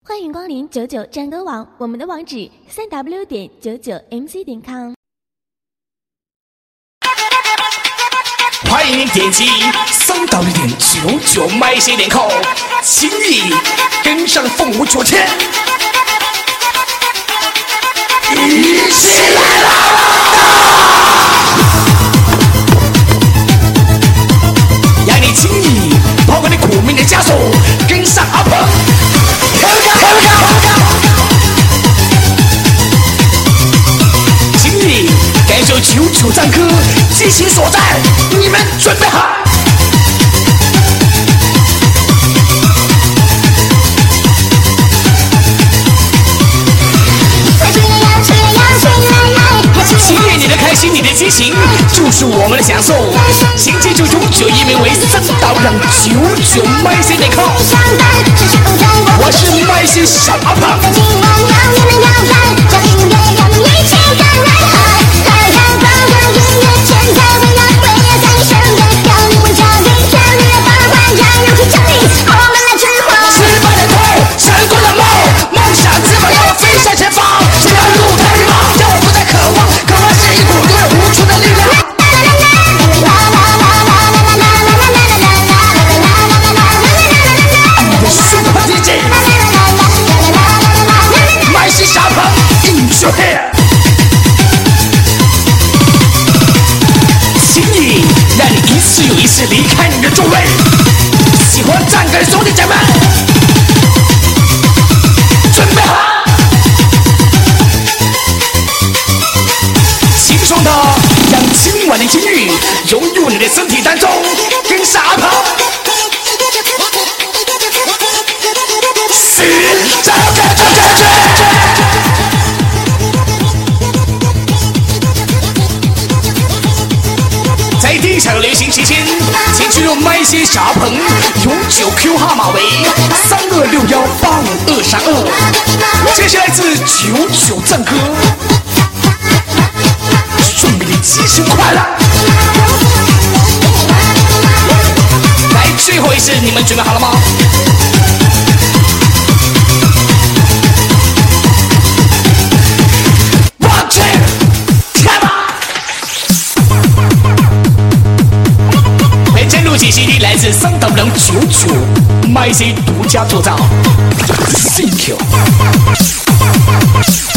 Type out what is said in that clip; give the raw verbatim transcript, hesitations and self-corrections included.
欢迎光临九九战歌网，我们的网址三 w 点九九 m c 点 com。 欢迎点击三 w 点九九买鞋点 com， 轻易跟上凤舞九千，一起来啦！让你轻易抛开你苦命的枷锁，跟上阿鹏，跳高跳高！轻易感受九九战歌激情所在，你们准备好？今夜你的开心，你的激情，就是我们的享受。请记住，永久一名为三刀让九九麦线点 com。我是麦线小阿胖。失败的头，成功的梦，梦想之门要飞向前方。这条路太迷茫，让我不再渴望，渴望是一股永远无穷的力量。Super D J， 麦西小鹏 ，In your hair， 轻易让你一次又一次离开你的座位。喜欢战歌的兄弟姐妹，准备好！轻松的让今晚的音乐融入你的身体当中，跟上阿鹏。找个感觉。在地产流行期间，请进入麦些小鹏永久 Q 号码为三二六幺八五二三二。接下来自九九战歌，祝你吉祥快乐！来，最后一次，你们准备好了吗？本间录制 C D 来自三 W 九九 M C 独家作造 ，Thank you。